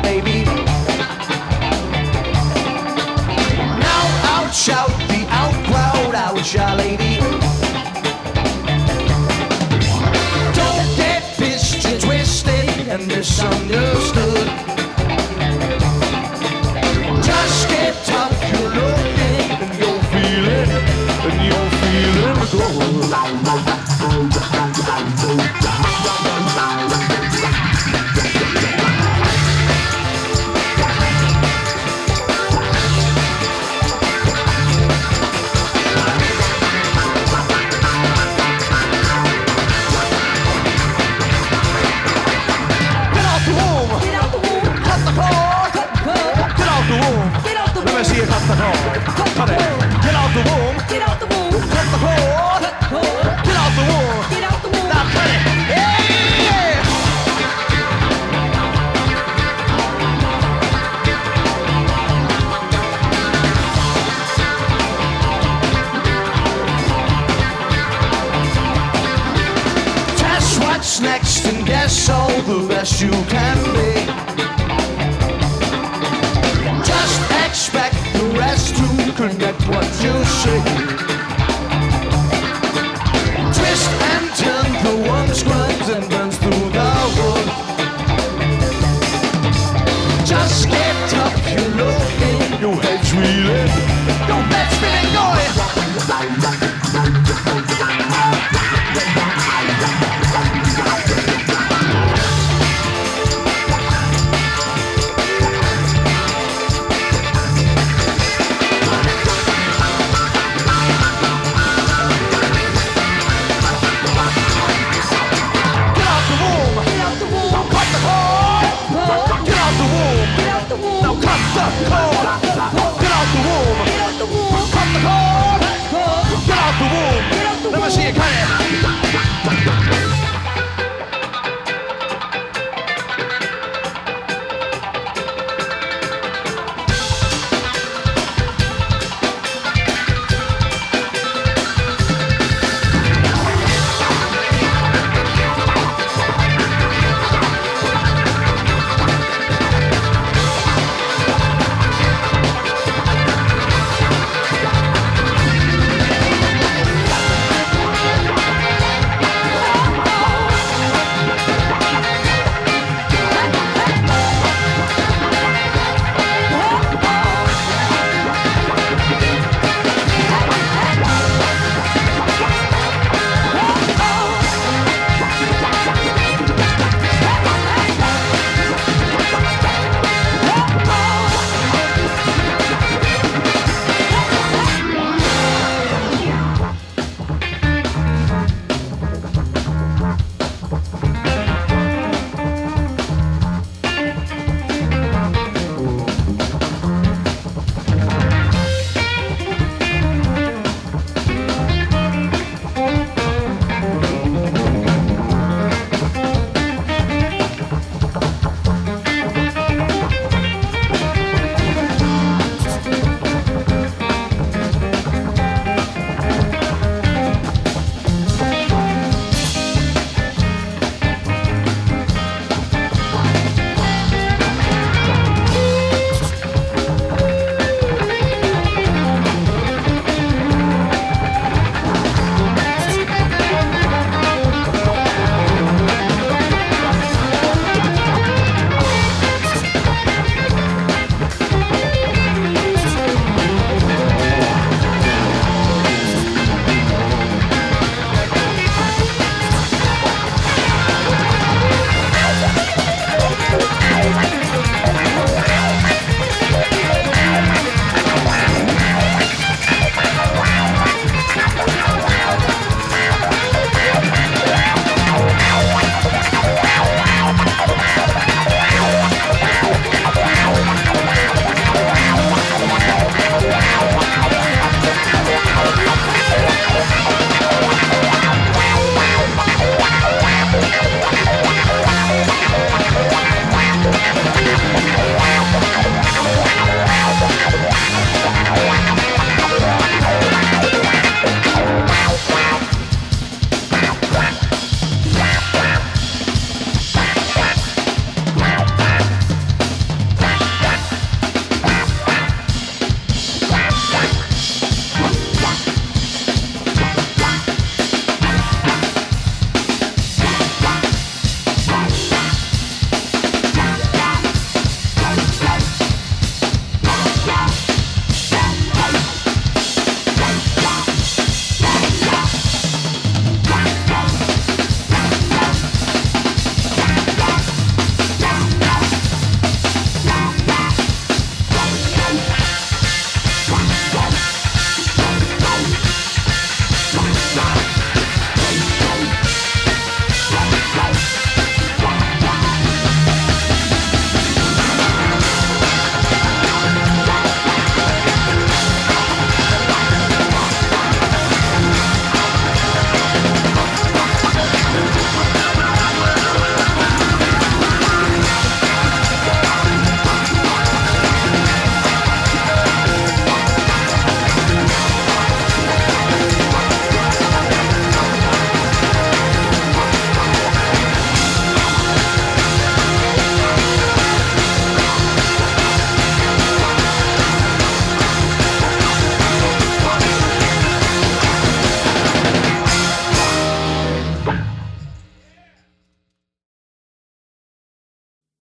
baby. Now out shout the out crowd, out ya lady. Don't get pissed and twisted and misunderstood. Just get tough, you're looking and you're feeling good. Let me see you cut the cord. Cut it. Get out the womb. Get out the womb. Cut the cord. Cut the cord. Get out the womb. Get out the womb. Now cut it. Yeah. Test what's next and guess all the best you can be.